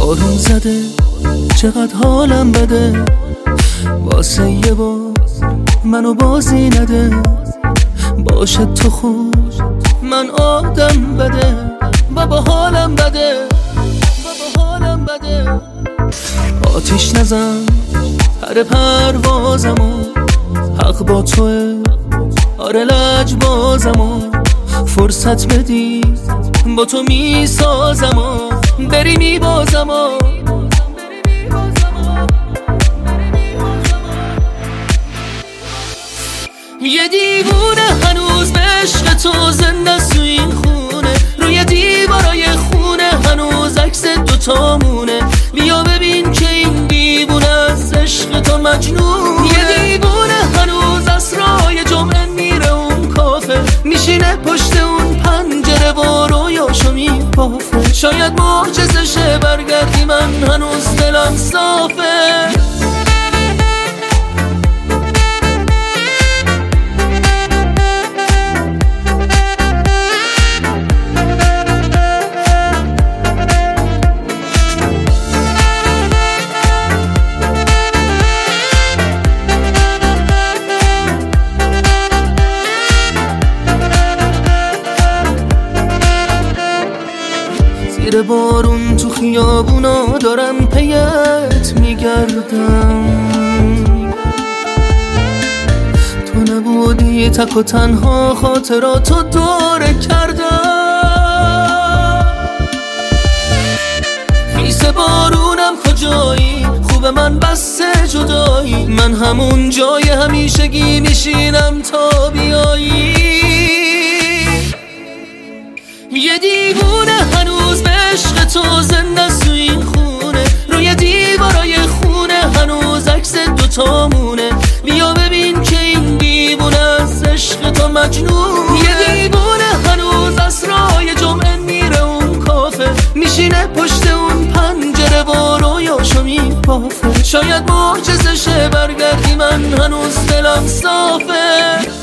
بارون زده چقدر حالم بده، واسه یه بار منو بازی نده. باشه تو خوب من آدم بده، بابا حالم بده، بابا حالم بده. آتیش نزن پر پروازمو، حق با توه آره لجبازمو. فرصت بدی با تو میسازمو، بری میبازمو. یه دیوونه هنوز به عشق تو زنده تو این خونه، روی دیوارای خونه هنوز عکس دوتامونه. بیا ببین که این دیوونه از عشق تو مجنونه. یه دیوونه هنوز اسرای جمعه میره اون کافه، میشینه پشت اون پنجره و رویاشو میبافه. شاید معجزه شه برگردی، من هنوز دلم صافه. زیر بارون تو خیابونا دارم پیت میگردم، تو نبودی تک و تنها خاطراتو دوره کردم. خیس بارونم کجایی، خوب من بسته جدایی، من همون جای همیشگی میشینم تا بیایی. یه دیوونه هنوز به عشق تو زنده تو این خونه، روی دیوارای خونه هنوز عکس دوتامونه. بیا ببین که این دیوونه از عشق تو مجنون. یه دیوونه هنوز اسرای جمعه میره اون کافه، میشینه پشت اون پنجره و رویاشو میبافه. شاید معجزه شه برگردی، من هنوز دلم صافه.